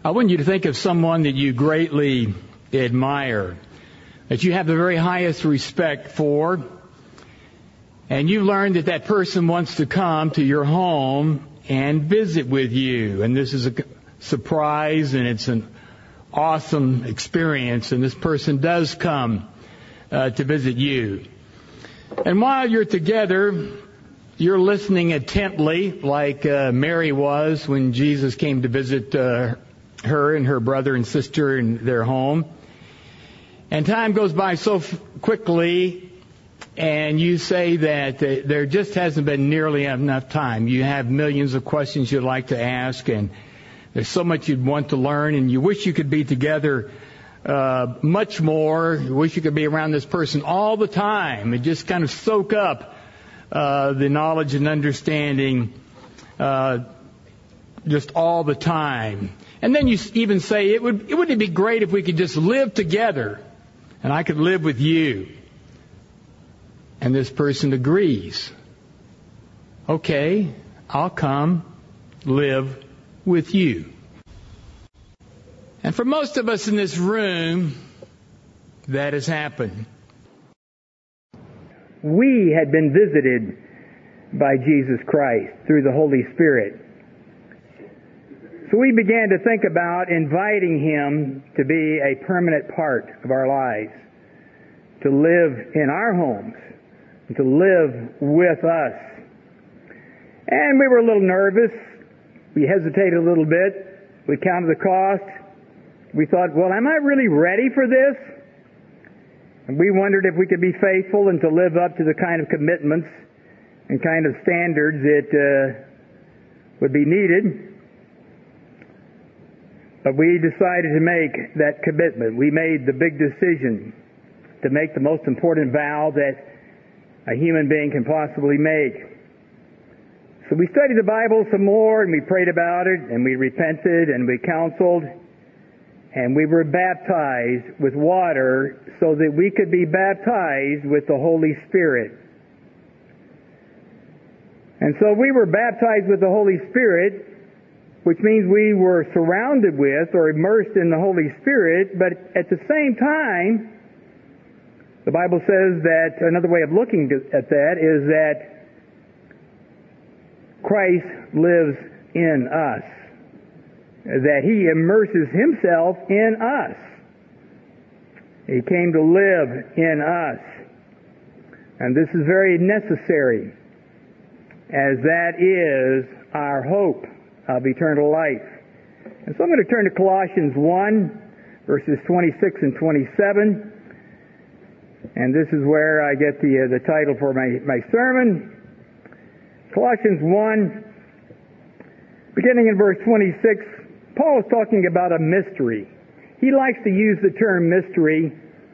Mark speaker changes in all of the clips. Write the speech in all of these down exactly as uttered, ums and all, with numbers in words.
Speaker 1: I want you to think of someone that you greatly admire, that you have the very highest respect for, and you learn that that person wants to come to your home and visit with you. And this is a surprise, and it's an awesome experience, and this person does come uh, to visit you. And while you're together, you're listening intently, like uh, Mary was when Jesus came to visit uh, her and her brother and sister in their home. And time goes by so f- quickly, and you say that uh, there just hasn't been nearly enough time. You have millions of questions you'd like to ask, and there's so much you'd want to learn, and you wish you could be together uh, much more. You wish you could be around this person all the time and just kind of soak up uh, the knowledge and understanding uh, just all the time. And then you even say, it would, it wouldn't it be great if we could just live together and I could live with you? And this person agrees. Okay, I'll come live with you. And for most of us in this room, that has happened.
Speaker 2: We had been visited by Jesus Christ through the Holy Spirit. So we began to think about inviting Him to be a permanent part of our lives, to live in our homes, and to live with us. And we were a little nervous. We hesitated a little bit. We counted the cost. We thought, well, am I really ready for this? And we wondered if we could be faithful and to live up to the kind of commitments and kind of standards that uh, would be needed. But we decided to make that commitment. We made the big decision to make the most important vow that a human being can possibly make. So we studied the Bible some more, and we prayed about it, and we repented, and we counseled, and we were baptized with water so that we could be baptized with the Holy Spirit. And so we were baptized with the Holy Spirit, which means we were surrounded with or immersed in the Holy Spirit, but at the same time, the Bible says that another way of looking at that is that Christ lives in us, that He immerses Himself in us. He came to live in us. And this is very necessary, as that is our hope of eternal life. And so I'm going to turn to Colossians one, verses twenty-six and twenty-seven. And this is where I get the uh, the title for my, my sermon. Colossians one, beginning in verse twenty-six, Paul is talking about a mystery. He likes to use the term mystery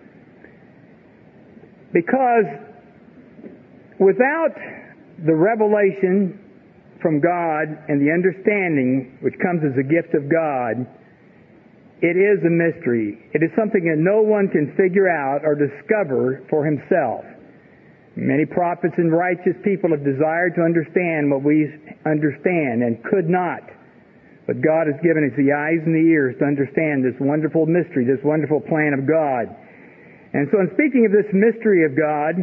Speaker 2: because without the revelation from God and the understanding which comes as a gift of God, it is a mystery. It is something that no one can figure out or discover for himself. Many prophets and righteous people have desired to understand what we understand and could not. But God has given us the eyes and the ears to understand this wonderful mystery, this wonderful plan of God. And so in speaking of this mystery of God,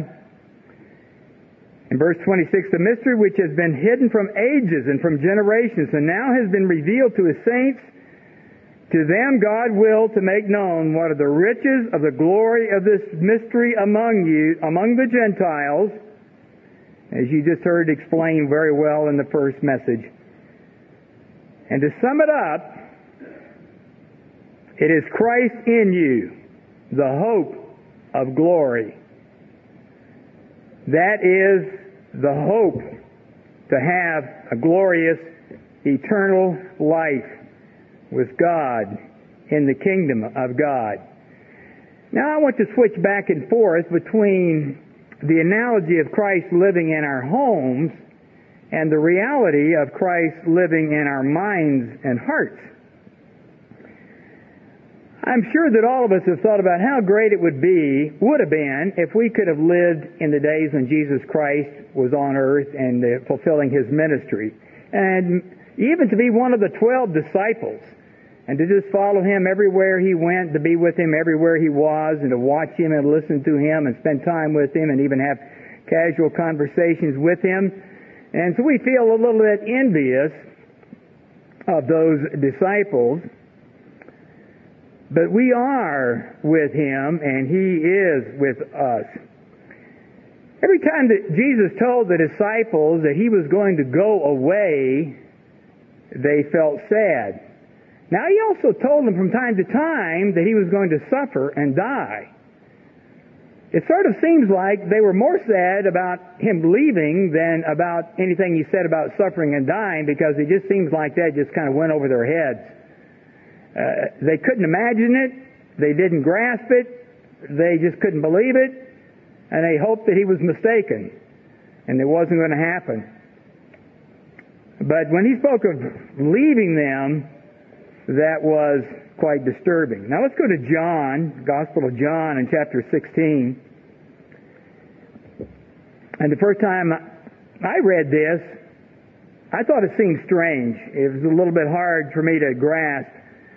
Speaker 2: in verse twenty-six, the mystery which has been hidden from ages and from generations and now has been revealed to His saints, to them God willed to make known what are the riches of the glory of this mystery among you, among the Gentiles, as you just heard explained very well in the first message. And to sum it up, it is Christ in you, the hope of glory. That is the hope to have a glorious, eternal life with God in the kingdom of God. Now I want to switch back and forth between the analogy of Christ living in our homes and the reality of Christ living in our minds and hearts. I'm sure that all of us have thought about how great it would be, would have been, if we could have lived in the days when Jesus Christ was on earth and uh, fulfilling His ministry. And even to be one of the twelve disciples and to just follow him everywhere he went, to be with him everywhere he was, and to watch him and listen to him and spend time with him and even have casual conversations with him. And so we feel a little bit envious of those disciples. But we are with him, and he is with us. Every time that Jesus told the disciples that he was going to go away, they felt sad. Now, he also told them from time to time that he was going to suffer and die. It sort of seems like they were more sad about him leaving than about anything he said about suffering and dying, because it just seems like that just kind of went over their heads. Uh, they couldn't imagine it. They didn't grasp it. They just couldn't believe it. And they hoped that he was mistaken and it wasn't going to happen. But when he spoke of leaving them, that was quite disturbing. Now let's go to John, Gospel of John in chapter sixteen. And the first time I read this, I thought it seemed strange. It was a little bit hard for me to grasp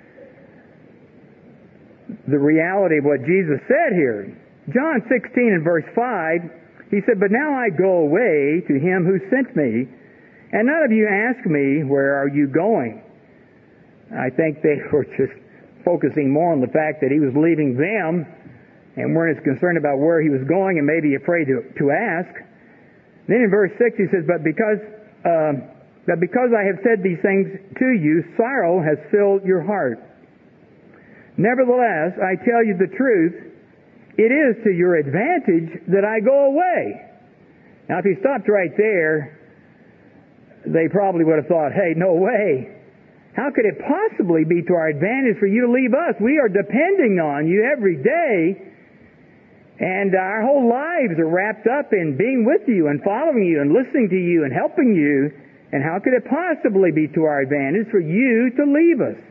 Speaker 2: the reality of what Jesus said here. John sixteen and verse five, he said, "But now I go away to him who sent me, and none of you ask me, where are you going?" I think they were just focusing more on the fact that he was leaving them and weren't as concerned about where he was going and maybe afraid to, to ask. Then in verse six he says, "But because, uh, but because I have said these things to you, sorrow has filled your heart. Nevertheless, I tell you the truth, it is to your advantage that I go away." Now, if he stopped right there, they probably would have thought, hey, no way. How could it possibly be to our advantage for you to leave us? We are depending on you every day, and our whole lives are wrapped up in being with you and following you and listening to you and helping you. And how could it possibly be to our advantage for you to leave us?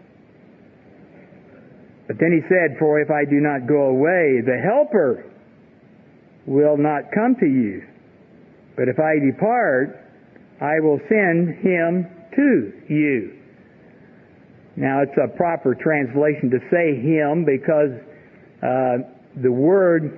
Speaker 2: But then he said, "For if I do not go away, the Helper will not come to you. But if I depart, I will send him to you." Now, it's a proper translation to say him, because uh, the word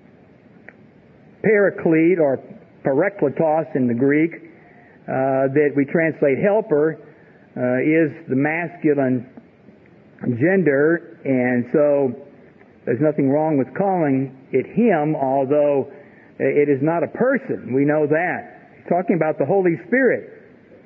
Speaker 2: paraclete or parakletos in the Greek uh, that we translate helper uh, is the masculine gender, and so there's nothing wrong with calling it him, although it is not a person. We know that. He's talking about the Holy Spirit.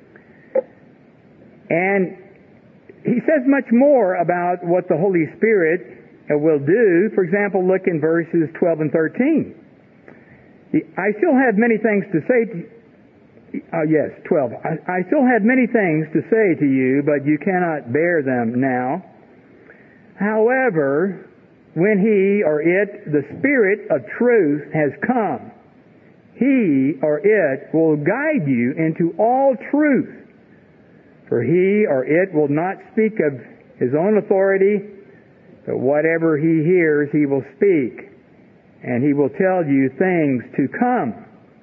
Speaker 2: And he says much more about what the Holy Spirit will do. For example, look in verses twelve and thirteen. "I still have many things to say to you." Uh, yes, twelve. I, "I still have many things to say to you, but you cannot bear them now. However, when he or it, the Spirit of truth, has come, he or it will guide you into all truth. For he or it will not speak of his own authority, but whatever he hears he will speak, and he will tell you things to come."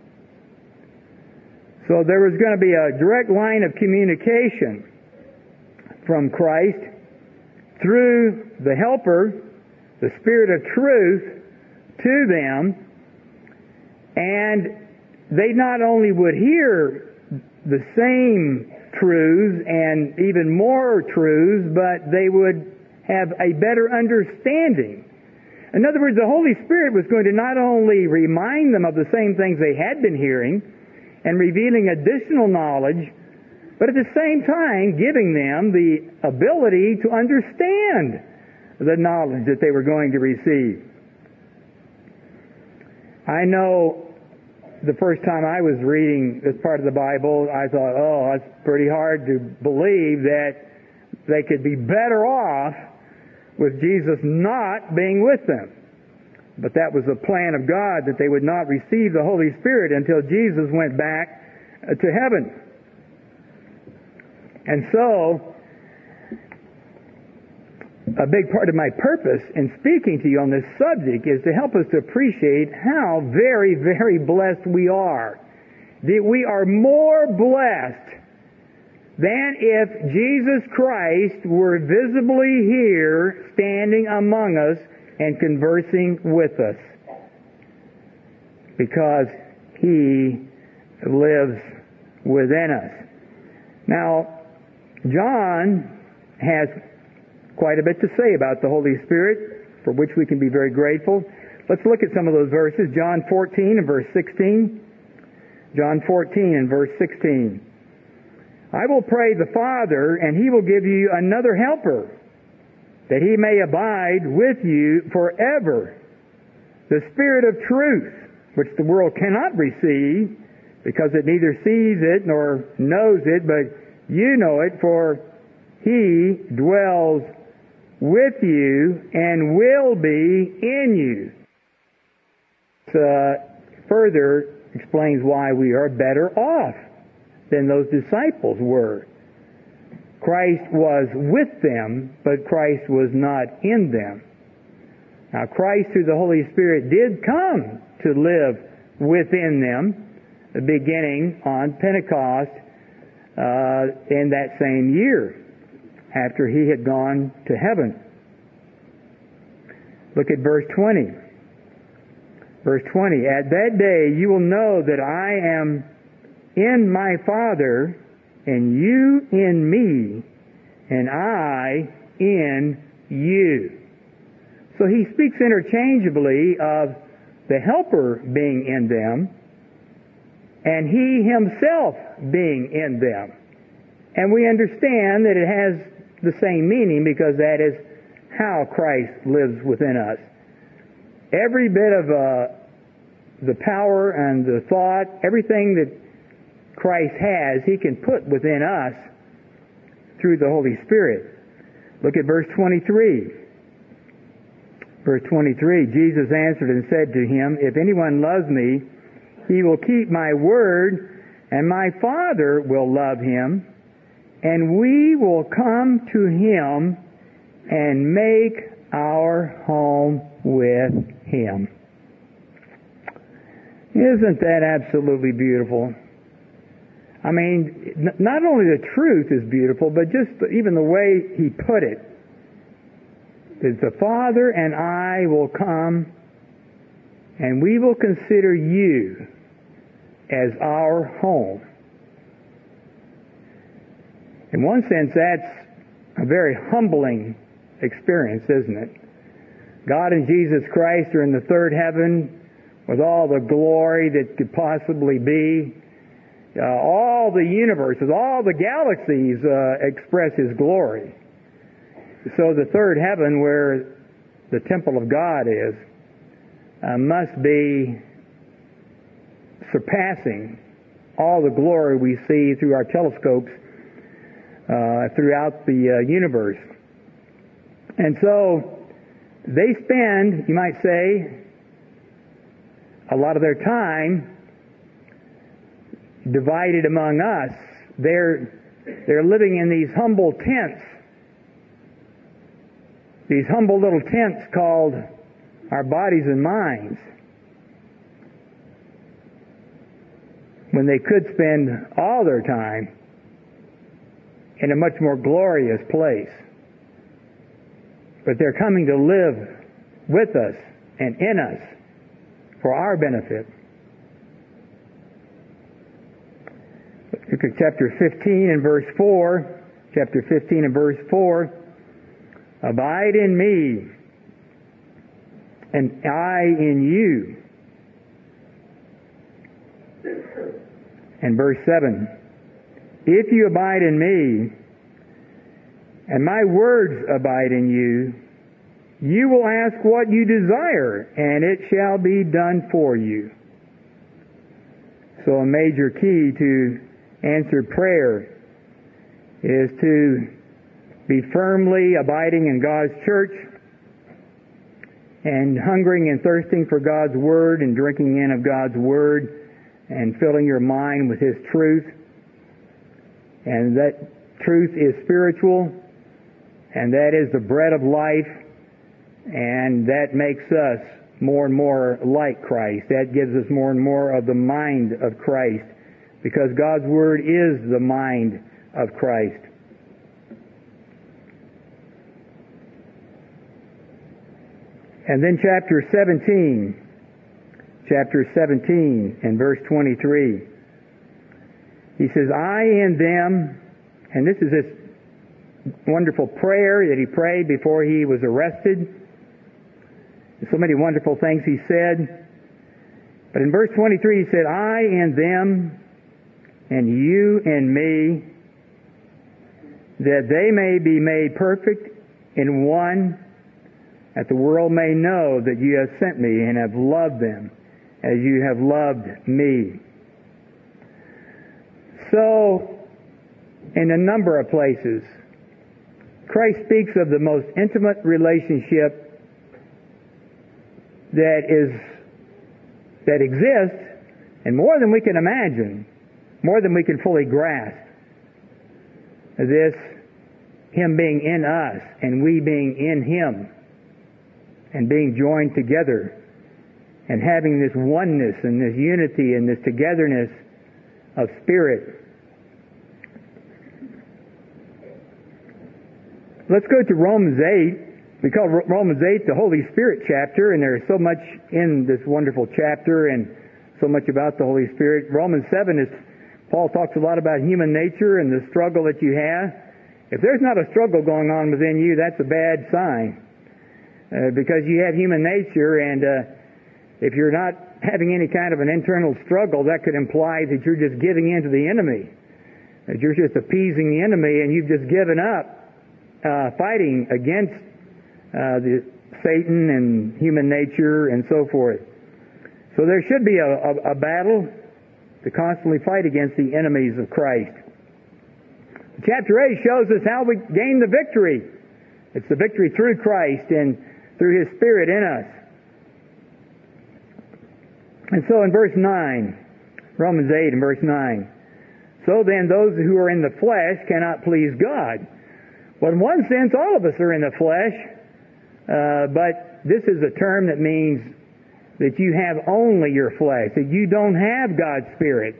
Speaker 2: So there was going to be a direct line of communication from Christ through the Helper, the Spirit of truth, to them, and they not only would hear the same truths and even more truths, but they would have a better understanding. In other words, the Holy Spirit was going to not only remind them of the same things they had been hearing and revealing additional knowledge, but at the same time giving them the ability to understand the knowledge that they were going to receive. I know the first time I was reading this part of the Bible, I thought, oh, it's pretty hard to believe that they could be better off with Jesus not being with them. But that was the plan of God, that they would not receive the Holy Spirit until Jesus went back to heaven. And so, a big part of my purpose in speaking to you on this subject is to help us to appreciate how very, very blessed we are. That we are more blessed than if Jesus Christ were visibly here, standing among us and conversing with us. Because He lives within us. Now, John has quite a bit to say about the Holy Spirit, for which we can be very grateful. Let's look at some of those verses. John fourteen and verse sixteen. John fourteen and verse sixteen. I will pray the Father, and He will give you another helper, that He may abide with you forever. The Spirit of truth, which the world cannot receive, because it neither sees it nor knows it, but you know it, for He dwells with you and will be in you. Uh, further explains why we are better off than those disciples were. Christ was with them, but Christ was not in them. Now, Christ through the Holy Spirit did come to live within them, beginning on Pentecost uh, in that same year, after He had gone to heaven. Look at verse twenty. Verse twenty, at that day you will know that I am in my Father, and you in me, and I in you. So He speaks interchangeably of the Helper being in them, and He Himself being in them. And we understand that it has the same meaning because that is how Christ lives within us. Every bit of uh, the power and the thought, everything that Christ has, He can put within us through the Holy Spirit. Look at verse twenty-three. Verse twenty-three, Jesus answered and said to him, if anyone loves me, he will keep my word, and my Father will love him, and we will come to him and make our home with him. Isn't that absolutely beautiful? I mean, n- not only the truth is beautiful, but just the, even the way He put it. That the Father and I will come and we will consider you as our home. In one sense, that's a very humbling experience, isn't it? God and Jesus Christ are in the third heaven with all the glory that could possibly be. Uh, all the universes, all the galaxies uh, express His glory. So the third heaven, where the temple of God is, uh, must be surpassing all the glory we see through our telescopes uh, throughout the uh, universe. And so they spend, you might say, a lot of their time divided among us. They're, they're living in these humble tents. These humble little tents called our bodies and minds. When they could spend all their time in a much more glorious place. But they're coming to live with us and in us for our benefit. Look at chapter fifteen and verse four. Chapter fifteen and verse four. Abide in me, and I in you. And verse seven. If you abide in me, and my words abide in you, you will ask what you desire, and it shall be done for you. So a major key to answered prayer is to be firmly abiding in God's church and hungering and thirsting for God's Word and drinking in of God's Word and filling your mind with His truth. And that truth is spiritual, and that is the bread of life, and that makes us more and more like Christ. That gives us more and more of the mind of Christ, because God's Word is the mind of Christ. And then chapter seventeen, chapter seventeen and verse twenty-three. He says, I in them, and this is this wonderful prayer that he prayed before he was arrested. So many wonderful things he said. But in verse twenty-three he said, I in them and you in me, that they may be made perfect in one, that the world may know that you have sent me and have loved them as you have loved me. So, in a number of places, Christ speaks of the most intimate relationship that is that exists, and more than we can imagine, more than we can fully grasp. This, Him being in us and we being in Him, and being joined together, and having this oneness and this unity and this togetherness of spirit. Let's go to Romans eight. We call Romans eight the Holy Spirit chapter, and there is so much in this wonderful chapter and so much about the Holy Spirit. Romans seven is, Paul talks a lot about human nature and the struggle that you have. If there's not a struggle going on within you, that's a bad sign. Uh, because you have human nature, and uh, if you're not having any kind of an internal struggle, that could imply that you're just giving in to the enemy, that you're just appeasing the enemy, and you've just given up uh, fighting against uh, the Satan and human nature and so forth. So there should be a, a, a battle to constantly fight against the enemies of Christ. Chapter eight shows us how we gain the victory. It's the victory through Christ and through His Spirit in us. And so in verse nine, Romans eight and verse nine, so then those who are in the flesh cannot please God. Well, in one sense, all of us are in the flesh, uh, but this is a term that means that you have only your flesh, that you don't have God's Spirit.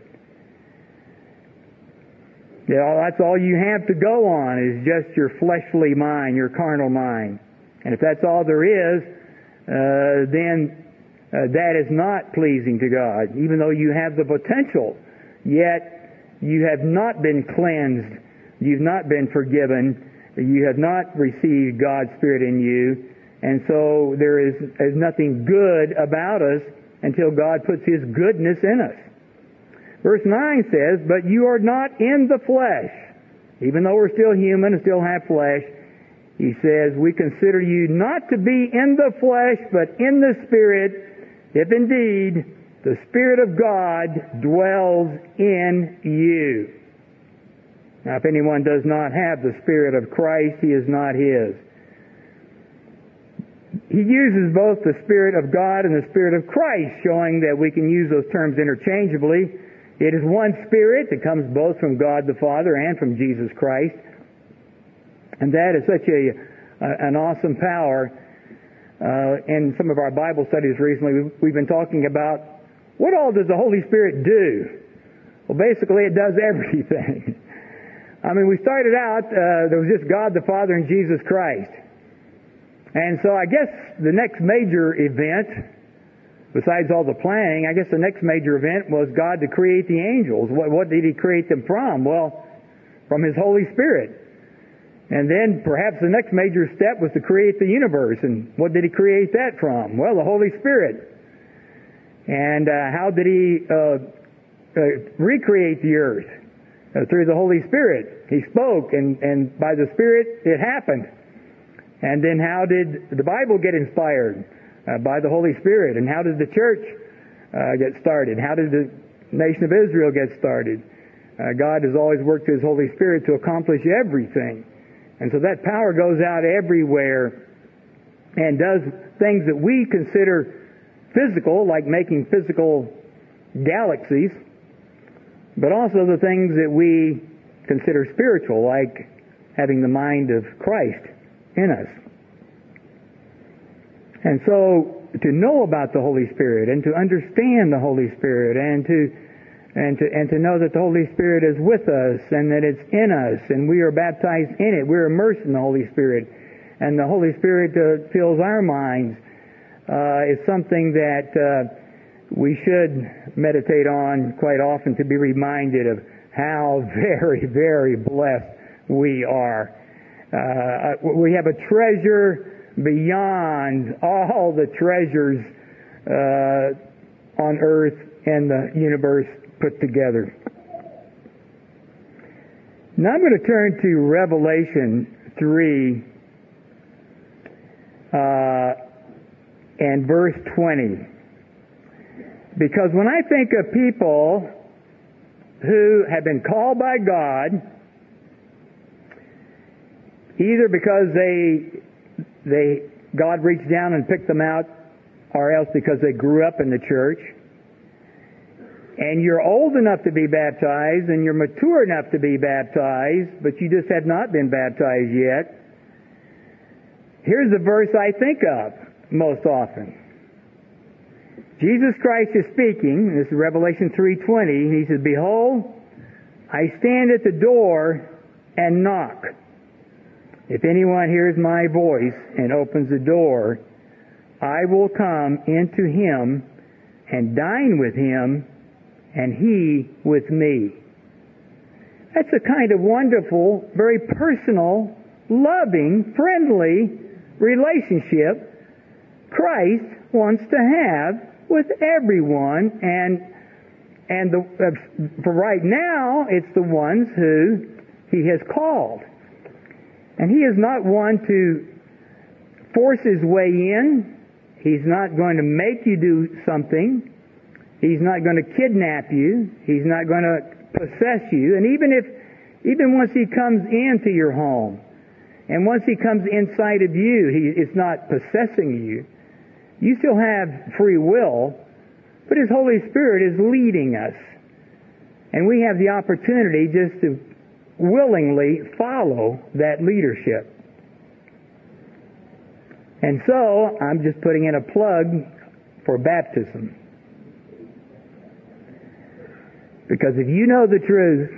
Speaker 2: You know, that's all you have to go on is just your fleshly mind, your carnal mind. And if that's all there is, uh, then uh, that is not pleasing to God. Even though you have the potential, yet you have not been cleansed, you've not been forgiven, you have not received God's Spirit in you, and so there is, is nothing good about us until God puts His goodness in us. Verse nine says, but you are not in the flesh. Even though we're still human and still have flesh, He says, we consider you not to be in the flesh, but in the Spirit, if indeed the Spirit of God dwells in you. Now, if anyone does not have the Spirit of Christ, he is not His. He uses both the Spirit of God and the Spirit of Christ, showing that we can use those terms interchangeably. It is one Spirit that comes both from God the Father and from Jesus Christ. And that is such a uh, an awesome power. Uh, in some of our Bible studies recently, we've, we've been talking about what all does the Holy Spirit do? Well, basically, it does everything. I mean, we started out, uh, there was just God the Father and Jesus Christ. And so I guess the next major event, besides all the planning, I guess the next major event was God to create the angels. What, what did He create them from? Well, from His Holy Spirit. And then perhaps the next major step was to create the universe. And what did He create that from? Well, the Holy Spirit. And uh, how did He uh, uh, recreate the earth? Uh, through the Holy Spirit. He spoke, and, and by the Spirit it happened. And then how did the Bible get inspired? Uh, by the Holy Spirit. And how did the church uh, get started? How did the nation of Israel get started? Uh, God has always worked through His Holy Spirit to accomplish everything. And so that power goes out everywhere and does things that we consider physical, like making physical galaxies, but also the things that we consider spiritual, like having the mind of Christ in us. And so to know about the Holy Spirit and to understand the Holy Spirit and to And to, and to know that the Holy Spirit is with us and that it's in us and we are baptized in it. We're immersed in the Holy Spirit. And the Holy Spirit uh, fills our minds uh, is something that uh, we should meditate on quite often, to be reminded of how very, very blessed we are. Uh, we have a treasure beyond all the treasures uh, on earth and the universe put together. Now I'm going to turn to Revelation three uh, and verse twenty. Because when I think of people who have been called by God, either because they they God reached down and picked them out, or else because they grew up in the church, and you're old enough to be baptized, and you're mature enough to be baptized, but you just have not been baptized yet, here's the verse I think of most often. Jesus Christ is speaking. This is Revelation three twenty. He says, "Behold, I stand at the door and knock. If anyone hears my voice and opens the door, I will come into him and dine with him, and he with me." That's a kind of wonderful, very personal, loving, friendly relationship Christ wants to have with everyone, and and the, uh, for right now, it's the ones who He has called. And He is not one to force His way in. He's not going to make you do something. He's not going to kidnap you. He's not going to possess you. And even if, even once He comes into your home, and once He comes inside of you, He is not possessing you. You still have free will, but His Holy Spirit is leading us. And we have the opportunity just to willingly follow that leadership. And so, I'm just putting in a plug for baptism. Because if you know the truth,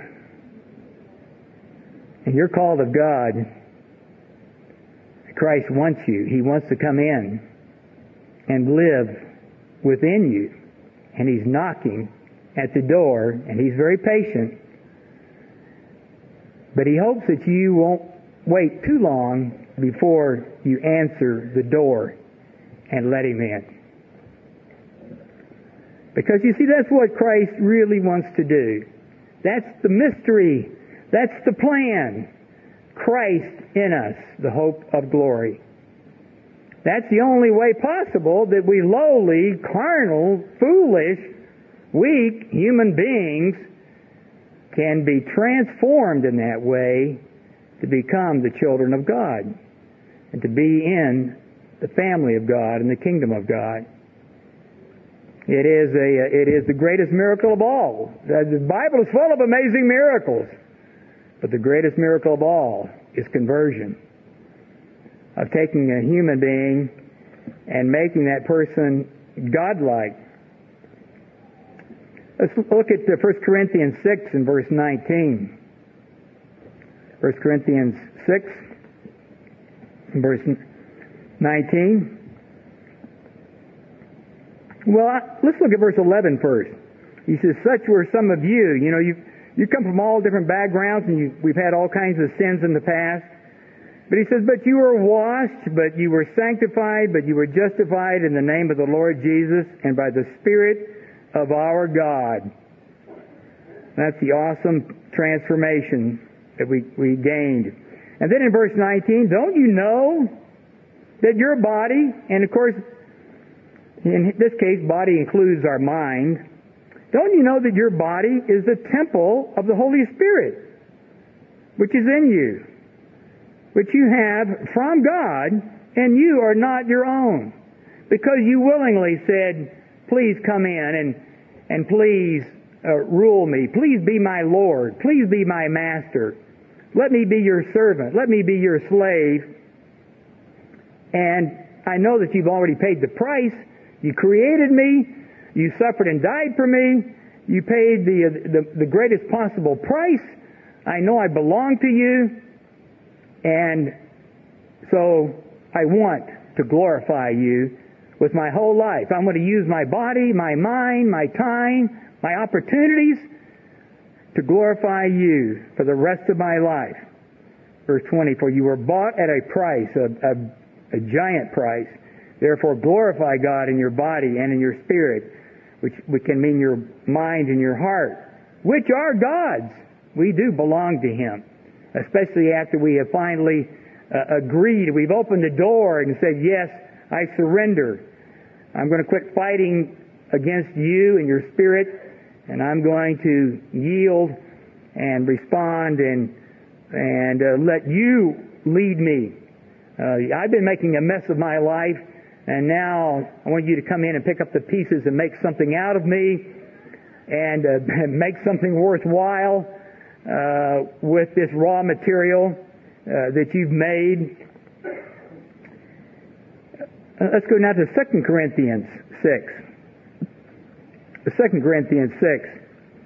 Speaker 2: and you're called of God, Christ wants you. He wants to come in and live within you. And He's knocking at the door, and He's very patient. But He hopes that you won't wait too long before you answer the door and let Him in. Because you see, that's what Christ really wants to do. That's the mystery. That's the plan. Christ in us, the hope of glory. That's the only way possible that we lowly, carnal, foolish, weak human beings can be transformed in that way to become the children of God and to be in the family of God and the kingdom of God. It is a it is the greatest miracle of all. The Bible is full of amazing miracles, but the greatest miracle of all is conversion. Of taking a human being and making that person godlike. Let's look at First Corinthians six and verse nineteen. First Corinthians six and verse nineteen. Well, let's look at verse eleven first. He says, "Such were some of you." You know, you you come from all different backgrounds, and you, we've had all kinds of sins in the past. But he says, "But you were washed, but you were sanctified, but you were justified in the name of the Lord Jesus and by the Spirit of our God." That's the awesome transformation that we, we gained. And then in verse nineteen, "Don't you know that your body," and of course, in this case, body includes our mind. "Don't you know that your body is the temple of the Holy Spirit, which is in you, which you have from God, and you are not your own, because you willingly said, 'Please come in and and please uh, rule me. Please be my Lord. Please be my master. Let me be your servant. Let me be your slave.' And I know that you've already paid the price. You created me. You suffered and died for me. You paid the, the, the greatest possible price. I know I belong to you. And so I want to glorify you with my whole life. I'm going to use my body, my mind, my time, my opportunities to glorify you for the rest of my life. Verse twenty, for you were bought at a price, a, a, a giant price. Therefore glorify God in your body and in your spirit, which, which can mean your mind and your heart, which are God's. We do belong to Him, especially after we have finally uh, agreed. We've opened the door and said, yes, I surrender. I'm going to quit fighting against you and your spirit, and I'm going to yield and respond and and uh, let you lead me. Uh, I've been making a mess of my life, and now I want you to come in and pick up the pieces and make something out of me and uh, make something worthwhile uh, with this raw material uh, that you've made. Uh, let's go now to Second Corinthians six. Second Corinthians six.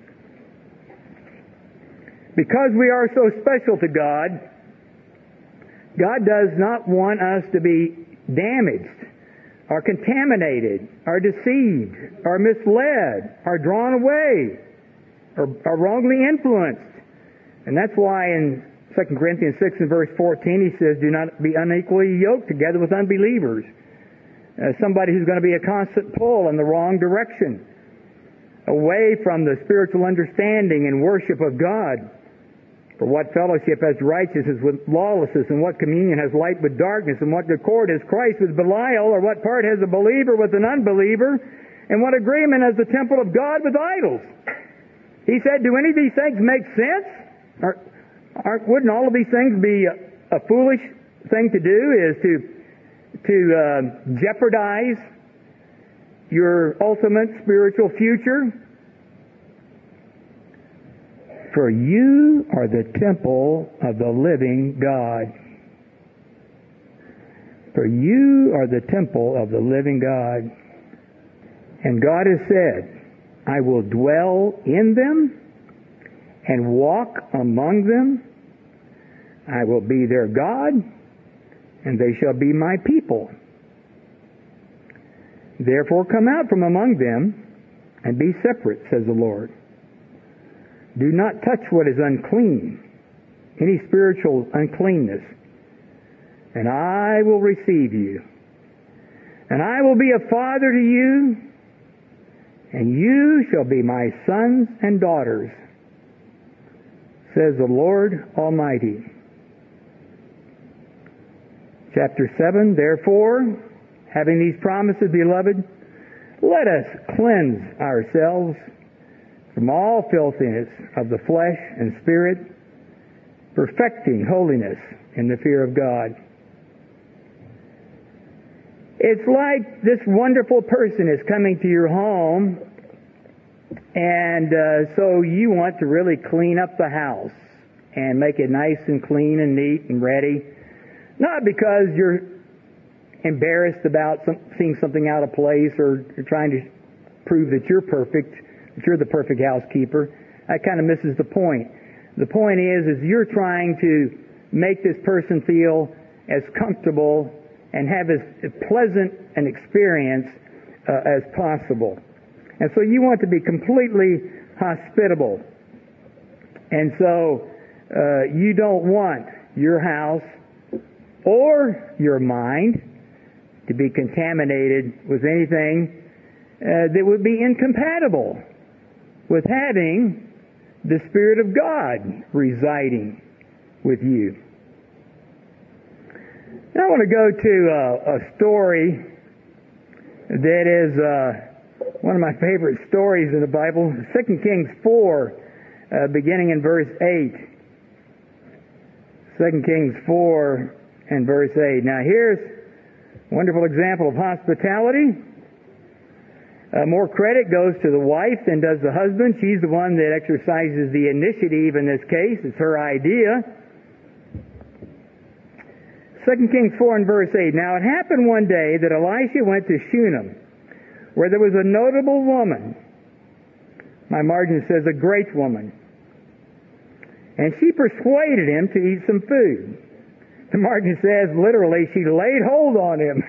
Speaker 2: Because we are so special to God, God does not want us to be damaged or contaminated or deceived or misled or drawn away or, or wrongly influenced. And that's why in Second Corinthians six and verse fourteen he says, do not be unequally yoked together with unbelievers. Uh, somebody who's going to be a constant pull in the wrong direction, away from the spiritual understanding and worship of God. For what fellowship has righteousness with lawlessness, and what communion has light with darkness, and what accord has Christ with Belial, or what part has a believer with an unbeliever, and what agreement has the temple of God with idols? He said, do any of these things make sense? Or, or wouldn't all of these things be a, a foolish thing to do, is to, to uh, jeopardize your ultimate spiritual future? For you are the temple of the living God. For you are the temple of the living God. And God has said, I will dwell in them and walk among them. I will be their God, and they shall be my people. Therefore come out from among them and be separate, says the Lord. Do not touch what is unclean, any spiritual uncleanness, and I will receive you. And I will be a father to you, and you shall be my sons and daughters, says the Lord Almighty. Chapter seven, therefore, having these promises, beloved, let us cleanse ourselves from all filthiness of the flesh and spirit, perfecting holiness in the fear of God. It's like this wonderful person is coming to your home, and uh, so you want to really clean up the house and make it nice and clean and neat and ready. Not because you're embarrassed about some, seeing something out of place, or you're trying to prove that you're perfect, that you're the perfect housekeeper. That kind of misses the point. The point is, is you're trying to make this person feel as comfortable and have as pleasant an experience uh, as possible. And so you want to be completely hospitable. And so uh, you don't want your house or your mind to be contaminated with anything uh, that would be incompatible with having the Spirit of God residing with you. Now I want to go to uh, a story that is uh, one of my favorite stories in the Bible, Second Kings four, uh, beginning in verse eight. Second Kings four and verse eight. Now here's a wonderful example of hospitality. Uh, more credit goes to the wife than does the husband. She's the one that exercises the initiative in this case. It's her idea. Second Kings four and verse eight. Now it happened one day that Elisha went to Shunem, where there was a notable woman My margin says a great woman. And she persuaded him to eat some food. The margin says, literally, she laid hold on him.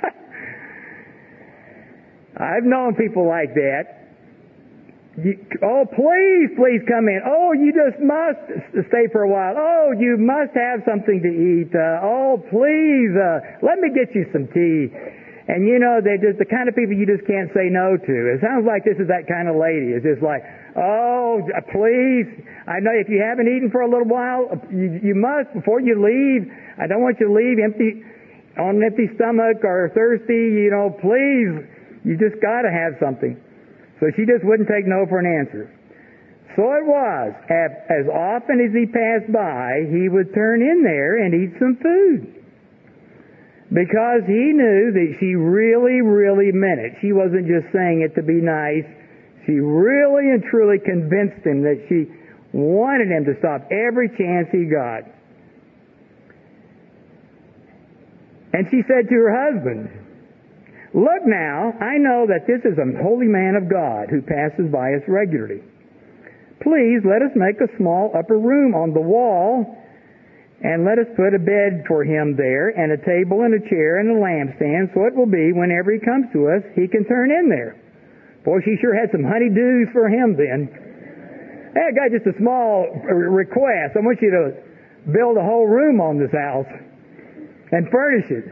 Speaker 2: I've known people like that. You, oh, please, please come in. Oh, you just must stay for a while. Oh, you must have something to eat. Uh, oh, please, uh, let me get you some tea. And you know, they're just the kind of people you just can't say no to. It sounds like this is that kind of lady. It's just like, oh, please, I know if you haven't eaten for a little while, you, you must, before you leave, I don't want you to leave empty, on an empty stomach or thirsty, you know, please, you just got to have something. So she just wouldn't take no for an answer. So it was, as often as he passed by, he would turn in there and eat some food. Because he knew that she really, really meant it. She wasn't just saying it to be nice. She really and truly convinced him that she wanted him to stop every chance he got. And she said to her husband, look now, I know that this is a holy man of God who passes by us regularly. Please let us make a small upper room on the wall, and let us put a bed for him there, and a table and a chair and a lampstand, so it will be whenever he comes to us, he can turn in there. Boy, she sure had some honeydews for him then. Hey, I got just a small request. I want you to build a whole room on this house and furnish it.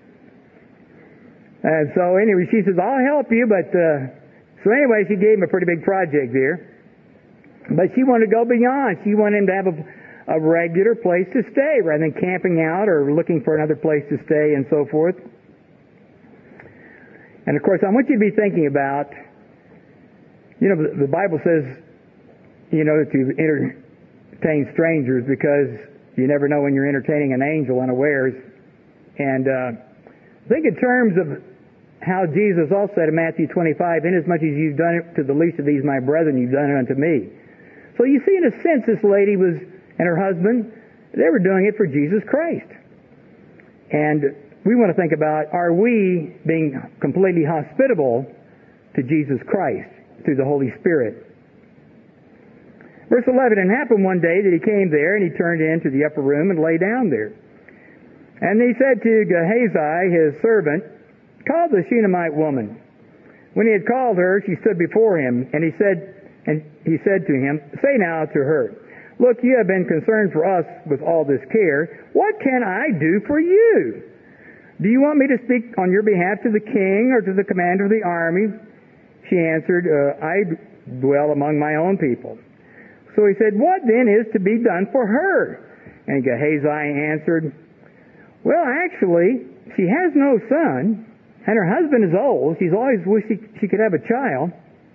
Speaker 2: And so anyway, she says, I'll help you, but, uh, so anyway, she gave him a pretty big project there. But she wanted to go beyond. She wanted him to have a, a regular place to stay rather than camping out or looking for another place to stay and so forth. And of course, I want you to be thinking about, you know, the, the Bible says, you know, to entertain strangers because you never know when you're entertaining an angel unawares. And uh, think in terms of how Jesus also said in Matthew twenty-five, inasmuch as you've done it to the least of these my brethren, you've done it unto me. So you see, in a sense, this lady was, and her husband, they were doing it for Jesus Christ. And we want to think about, are we being completely hospitable to Jesus Christ through the Holy Spirit? Verse eleven, and it happened one day that he came there, and he turned into the upper room and lay down there. And he said to Gehazi, his servant, call the Shunammite woman. When he had called her, she stood before him, and he said, and he said to him, say now to her, look, you have been concerned for us with all this care. What can I do for you? Do you want me to speak on your behalf to the king or to the commander of the army? She answered, uh, I dwell among my own people. So he said, what then is to be done for her? And Gehazi answered, well, actually, she has no son, and her husband is old. She's always wished she, she could have a child.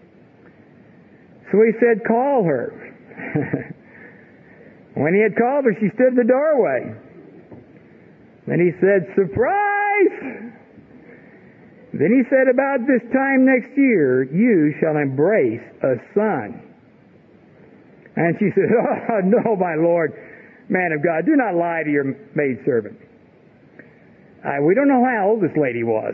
Speaker 2: So he said, call her. When he had called her, she stood in the doorway. Then he said, surprise! Then he said, about this time next year, you shall embrace a son. And she said, oh, no, my Lord, man of God, do not lie to your maidservant. Uh, we don't know how old this lady was.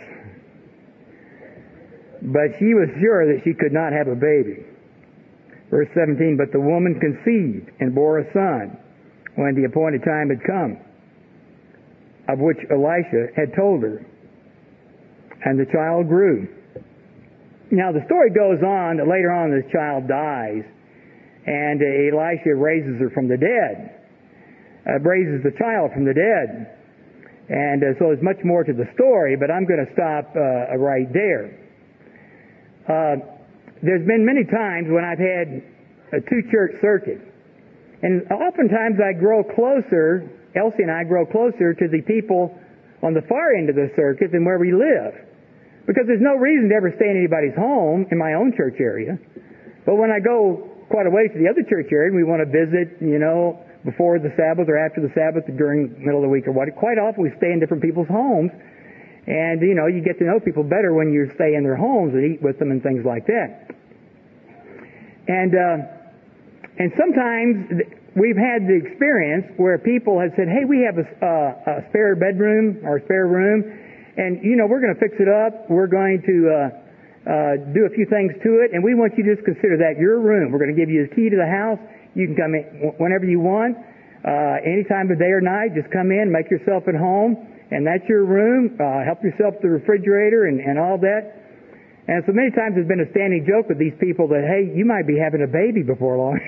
Speaker 2: But she was sure that she could not have a baby. Verse seventeen, but the woman conceived and bore a son when the appointed time had come, of which Elisha had told her. And the child grew. Now the story goes on that later on this child dies, and Elisha raises her from the dead, uh, raises the child from the dead. And uh, so there's much more to the story, but I'm going to stop uh, right there. Uh, there's been many times when I've had a two-church circuit. And oftentimes I grow closer, Elsie and I grow closer to the people on the far end of the circuit than where we live. Because there's no reason to ever stay in anybody's home in my own church area. But when I go quite a ways to the other church area and we want to visit, you know, before the Sabbath or after the Sabbath or during the middle of the week or what, quite often we stay in different people's homes. And, you know, you get to know people better when you stay in their homes and eat with them and things like that. And, uh, and sometimes we've had the experience where people have said, hey, we have a, uh, a spare bedroom or a spare room, and, you know, we're going to fix it up. We're going to uh, uh, do a few things to it, and we want you to just consider that your room. We're going to give you the key to the house. You can come in whenever you want, uh, any time of day or night. Just come in, make yourself at home, and that's your room. Uh, help yourself to the refrigerator and, and all that. And so many times there's been a standing joke with these people that, hey, you might be having a baby before long.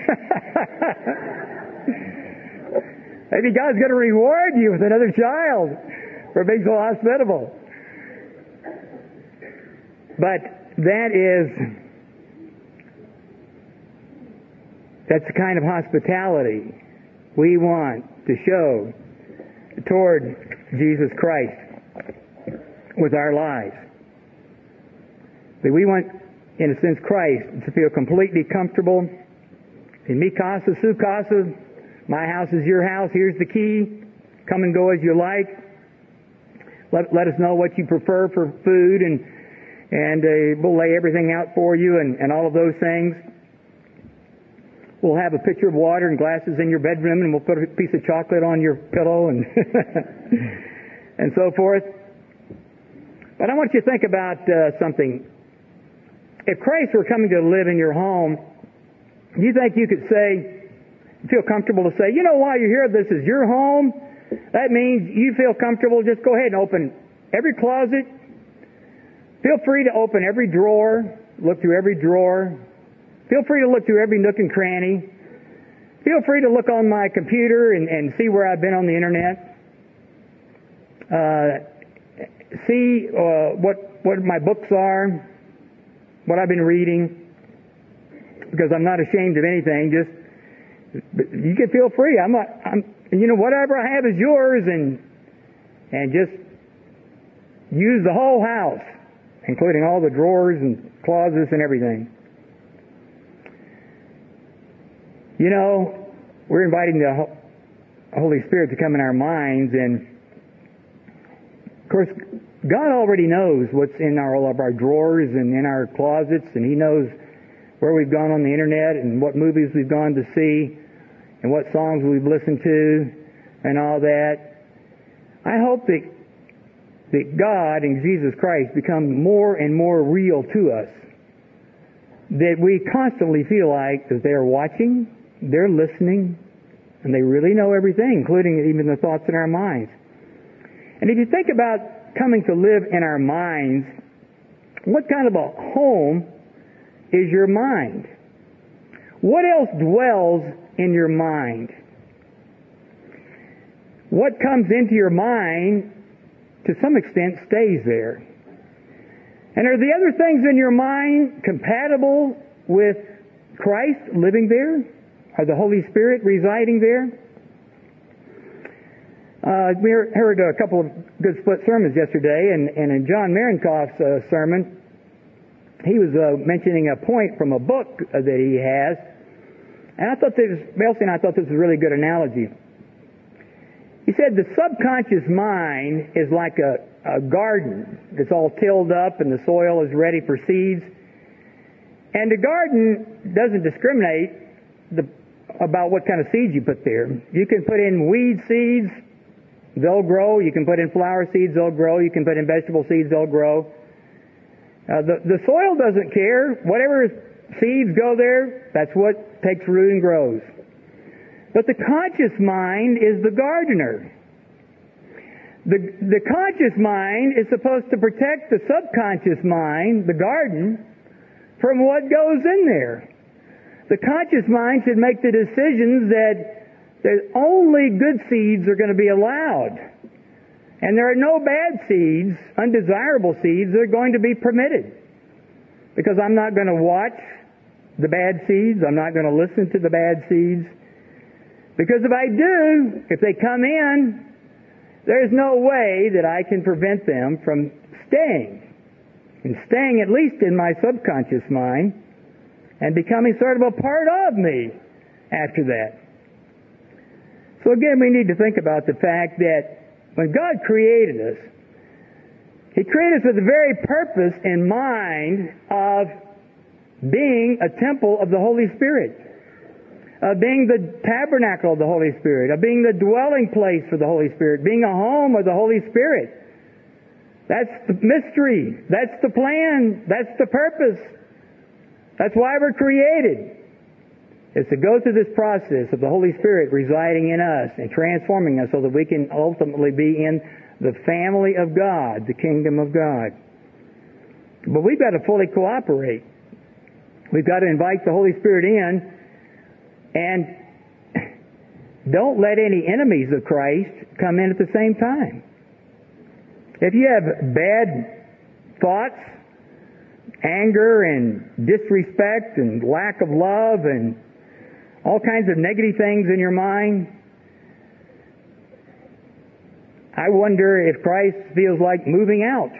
Speaker 2: Maybe God's going to reward you with another child for being so hospitable. But that is, that's the kind of hospitality we want to show toward Jesus Christ with our lives. That we want, in a sense, Christ to feel completely comfortable. In mi casa, su casa, my house is your house, here's the key. Come and go as you like. Let, let us know what you prefer for food, and and uh, we'll lay everything out for you, and, and all of those things. We'll have a pitcher of water and glasses in your bedroom, and we'll put a piece of chocolate on your pillow, and and so forth. But I want you to think about uh, something. If Christ were coming to live in your home, do you think you could say, feel comfortable to say, you know, while you're here, this is your home? That means you feel comfortable, just go ahead and open every closet. Feel free to open every drawer, look through every drawer. Feel free to look through every nook and cranny. Feel free to look on my computer and, and see where I've been on the internet. Uh, see uh, what what my books are, what I've been reading, because I'm not ashamed of anything. Just you can feel free. I'm not. I'm. You know, whatever I have is yours, and and just use the whole house, including all the drawers and closets and everything. You know, we're inviting the Holy Spirit to come in our minds, and of course, God already knows what's in our, all of our drawers and in our closets, and He knows where we've gone on the internet and what movies we've gone to see and what songs we've listened to and all that. I hope that that God and Jesus Christ become more and more real to us, that we constantly feel like that they're watching, they're listening, and they really know everything, including even the thoughts in our minds. And if you think about coming to live in our minds, what kind of a home is your mind? What else dwells in your mind? What comes into your mind, to some extent, stays there. And are the other things in your mind compatible with Christ living there? Are the Holy Spirit residing there? Uh, we heard a couple of good split sermons yesterday, and, and in John Marenkoff's uh, sermon, he was uh, mentioning a point from a book uh, that he has, and I thought this, Elsie and I thought this was a really good analogy. He said the subconscious mind is like a, a garden that's all tilled up and the soil is ready for seeds, and the garden doesn't discriminate the, about what kind of seeds you put there. You can put in weed seeds, they'll grow. You can put in flower seeds, they'll grow. You can put in vegetable seeds, they'll grow. Uh, the, the soil doesn't care. Whatever seeds go there, that's what takes root and grows. But the conscious mind is the gardener. The, the conscious mind is supposed to protect the subconscious mind, the garden, from what goes in there. The conscious mind should make the decisions that, that only good seeds are going to be allowed. And there are no bad seeds, undesirable seeds, that are going to be permitted. Because I'm not going to watch the bad seeds. I'm not going to listen to the bad seeds. Because if I do, if they come in, there's no way that I can prevent them from staying. And staying at least in my subconscious mind and becoming sort of a part of me after that. So again, we need to think about the fact that when God created us, He created us with the very purpose in mind of being a temple of the Holy Spirit, of being the tabernacle of the Holy Spirit, of being the dwelling place for the Holy Spirit, being a home of the Holy Spirit. That's the mystery. That's the plan. That's the purpose. That's why we're created. Is to go through this process of the Holy Spirit residing in us and transforming us so that we can ultimately be in the family of God, the kingdom of God. But we've got to fully cooperate. We've got to invite the Holy Spirit in, and don't let any enemies of Christ come in at the same time. If you have bad thoughts, anger and disrespect and lack of love and all kinds of negative things in your mind, I wonder if Christ feels like moving out.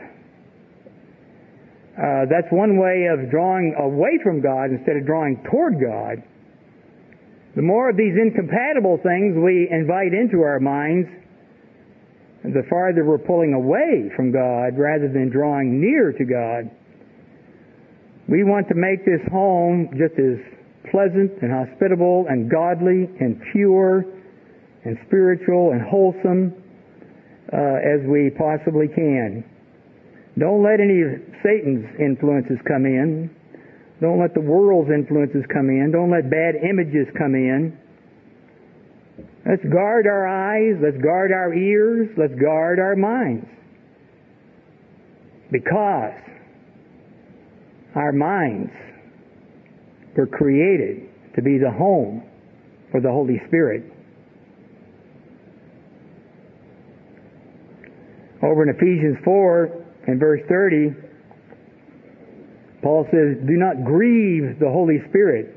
Speaker 2: Uh, that's one way of drawing away from God instead of drawing toward God. The more of these incompatible things we invite into our minds, the farther we're pulling away from God rather than drawing near to God. We want to make this home just as pleasant and hospitable and godly and pure and spiritual and wholesome uh, as we possibly can. Don't let any of Satan's influences come in. Don't let the world's influences come in. Don't let bad images come in. Let's guard our eyes. Let's guard our ears. Let's guard our minds. Because our minds were created to be the home for the Holy Spirit. Over in Ephesians four and verse thirty, Paul says, do not grieve the Holy Spirit.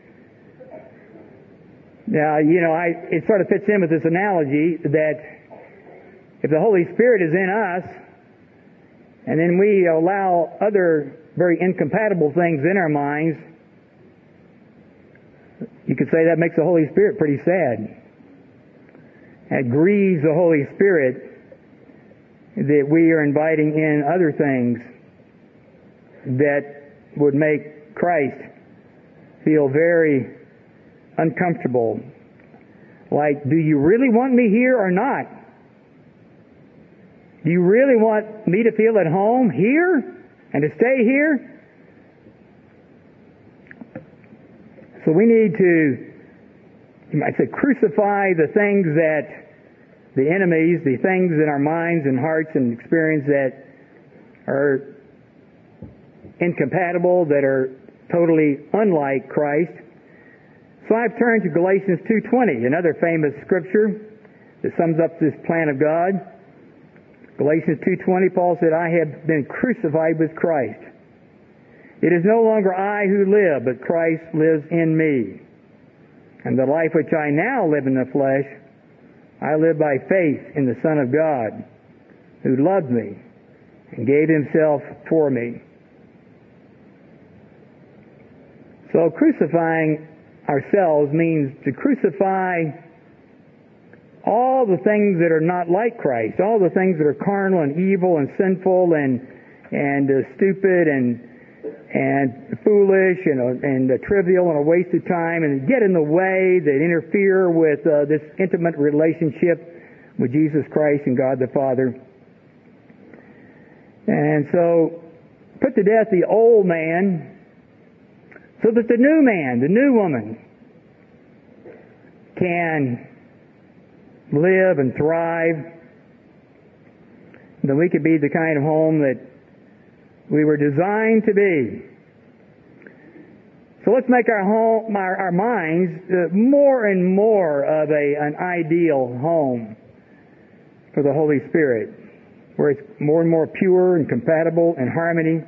Speaker 2: Now, you know, I, it sort of fits in with this analogy that if the Holy Spirit is in us, and then we allow other very incompatible things in our minds, you could say that makes the Holy Spirit pretty sad. It grieves the Holy Spirit that we are inviting in other things that would make Christ feel very uncomfortable. Like, do you really want me here or not? Do you really want me to feel at home here and to stay here? So we need to, you might say, crucify the things that the enemies, the things in our minds and hearts and experience that are incompatible, that are totally unlike Christ. So I've turned to Galatians two twenty, another famous scripture that sums up this plan of God. Galatians two twenty, Paul said, I have been crucified with Christ. It is no longer I who live, but Christ lives in me. And the life which I now live in the flesh, I live by faith in the Son of God, who loved me and gave himself for me. So crucifying ourselves means to crucify all the things that are not like Christ, all the things that are carnal and evil and sinful and and uh, stupid and and foolish and uh, and uh, trivial and a waste of time, and get in the way that interfere with uh, this intimate relationship with Jesus Christ and God the Father. And so, put to death the old man, so that the new man, the new woman, can live and thrive, that we could be the kind of home that we were designed to be. So let's make our home, our, our minds uh, more and more of a an ideal home for the Holy Spirit, where it's more and more pure and compatible and harmony.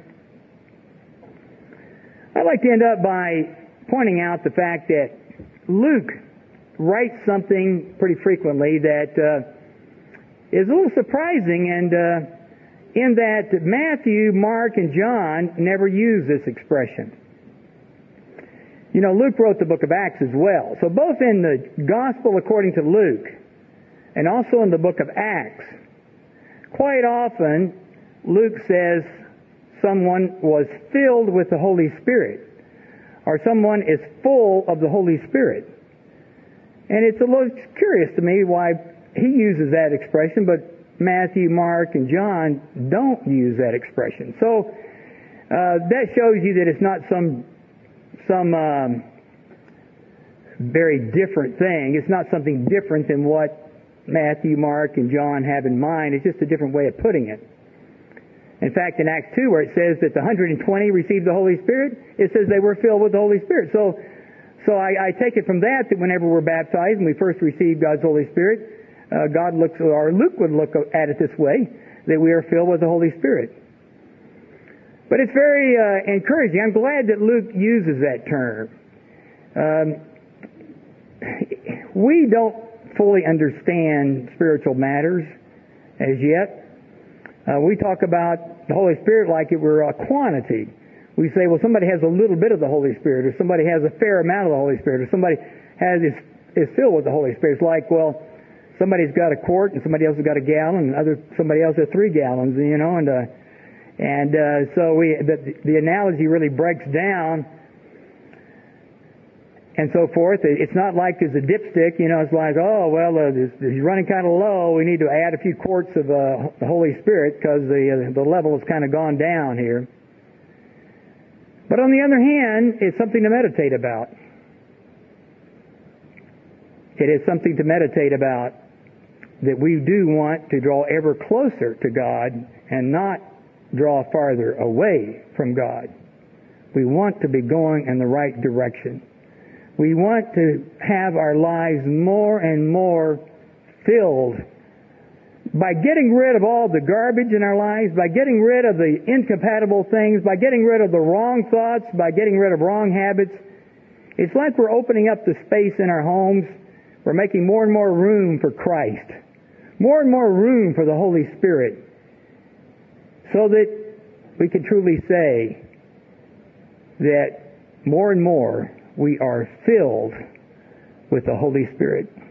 Speaker 2: I'd like to end up by pointing out the fact that Luke writes something pretty frequently that uh, is a little surprising, and uh, in that Matthew, Mark, and John never use this expression. You know, Luke wrote the book of Acts as well. So both in the Gospel according to Luke and also in the book of Acts, quite often Luke says someone was filled with the Holy Spirit, or someone is full of the Holy Spirit. And it's a little curious to me why he uses that expression, but Matthew, Mark, and John don't use that expression. So uh, that shows you that it's not some some um, very different thing. It's not something different than what Matthew, Mark, and John have in mind. It's just a different way of putting it. In fact, in Acts two, where it says that the one hundred twenty received the Holy Spirit, it says they were filled with the Holy Spirit. So, so I, I take it from that that whenever we're baptized and we first receive God's Holy Spirit, uh, God looks, or Luke would look at it this way, that we are filled with the Holy Spirit. But it's very uh, encouraging. I'm glad that Luke uses that term. Um, we don't fully understand spiritual matters as yet. Uh, we talk about the Holy Spirit like it were a quantity. We say, well, somebody has a little bit of the Holy Spirit, or somebody has a fair amount of the Holy Spirit, or somebody has is, is filled with the Holy Spirit. It's like, well, somebody's got a quart, and somebody else has got a gallon, and other somebody else has three gallons, you know, and uh, and uh, so we the, the analogy really breaks down. And so forth. It's not like there's a dipstick, you know, it's like, oh, well, uh, he's running kind of low. We need to add a few quarts of uh, the Holy Spirit because the, uh, the level has kind of gone down here. But on the other hand, it's something to meditate about. It is something to meditate about, that we do want to draw ever closer to God and not draw farther away from God. We want to be going in the right direction. We want to have our lives more and more filled by getting rid of all the garbage in our lives, by getting rid of the incompatible things, by getting rid of the wrong thoughts, by getting rid of wrong habits. It's like we're opening up the space in our homes. We're making more and more room for Christ, more and more room for the Holy Spirit, so that we can truly say that more and more we are filled with the Holy Spirit.